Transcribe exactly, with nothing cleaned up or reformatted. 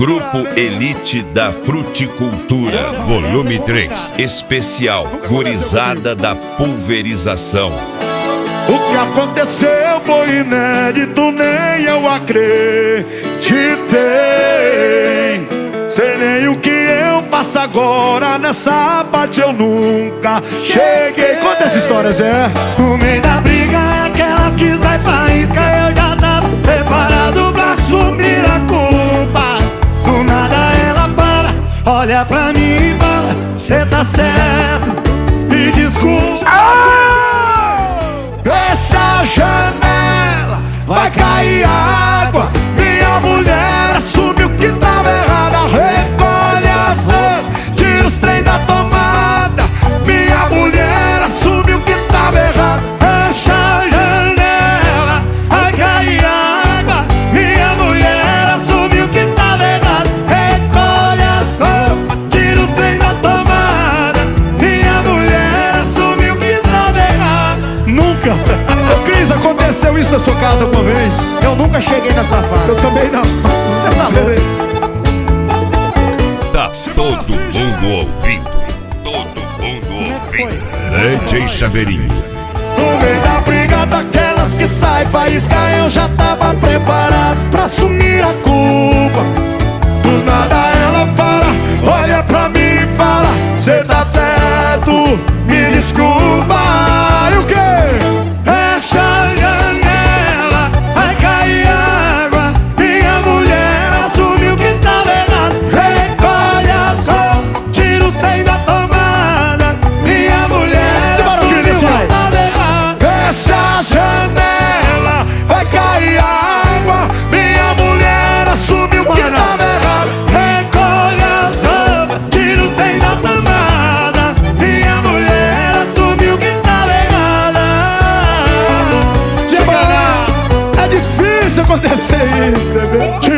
Grupo Elite da Fruticultura, volume três, especial Gurizada da Pulverização. O que aconteceu foi inédito, nem eu acreditei. Sei nem o que eu faço agora, nessa parte eu nunca cheguei. Conta essa história, Zé. No meio da briga, aquelas que sai faísca, eu já tava preparado pra assumir a culpa. Do nada ela para, olha pra mim e fala: cê tá certo, me desculpa. Ah! Fecha a janela, vai cair água. Minha mulher assumiu que tava errada. Recolhe as roupas, tira os trem da tomada. Minha mulher assumiu que tava errada. Fecha a janela, vai cair água. Minha mulher assumiu que tava errada. Recolhe as roupas, tira os trem da tomada. Minha mulher assumiu que tava errada. Nunca. Ô Cris, aconteceu isso na sua casa uma vez? Eu nunca cheguei nessa fase. Eu também não. Você tá louco? Tá todo mundo ouvindo, todo mundo ouvindo. D J Chaveirinho. No meio da briga daquelas que sai faísca, eu já tava preparado pra assumir a culpa. Do nada ela para, olha pra mim e fala: cê tá certo, me desculpa. E o quê? Fecha a janela, vai cair água. Minha mulher assumiu que tava errado. Recolhe as roupas, tira os trem da tomada. Minha mulher assumiu que tava errado. Fecha a janela, vai cair água. Minha mulher assumiu que tava errado. Recolhe as roupas, tira os trem da tomada. Minha mulher assumiu que tava errada. É difícil acontecer isso, bebê.